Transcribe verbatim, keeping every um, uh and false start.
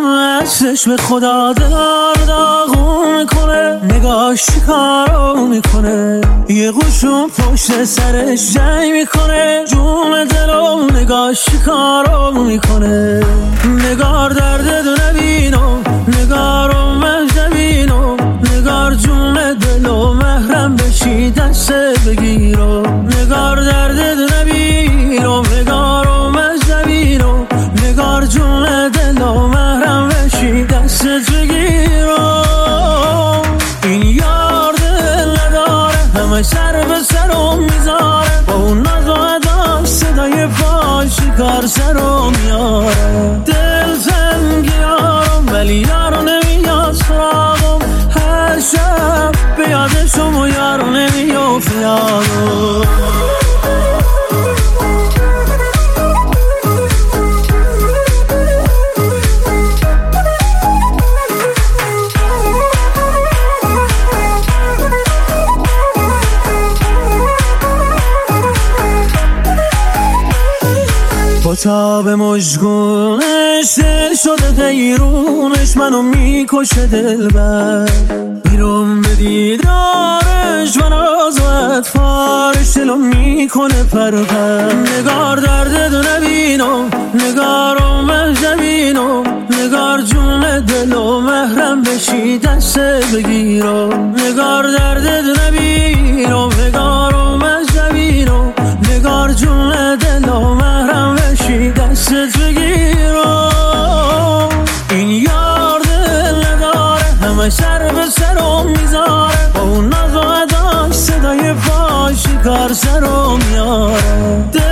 چشم خدا دلار داغون میکنه، نگاش چیکارو میکنه، یه قشون پشت سرش جنگ میکنه، جون دلو نگاش چیکارو میکنه. نگار درد دو نبینو، نگارو مجنبینو، نگار جون دلو محرم بشی دست بگیرو. نگار درد دو نبینو، نگارو مجنبینو، نگار جون دلو محرم بشی دست بگیرو. این یار دل نداره، همه سر به سرم میذاره، با اون ناز و ادا صدای پاش کار سرم میاره. دل زنگی یارم ولی یارو نمیاد سراغم، هر شب به یادشم و یارو نمیافت یارم. با تاب مشگونش دل شده غیرونش، منو میکشه دلبر، بیرون به دیدارش من از و اطفارش دلو میکنه پر پر. نگار درد دو نبینو، نگارو مجنبینو، نگار جون دلو محرم بشی دست بگیرو. نگار درد دو نبینو، نگارو مجنبینو، نگار جون دلو محرم بشی دست بگیرو. این یار دل نداره، همه سر به سرم میذاره، با اون ناز و ادا صدای پاش کار سرم میاره.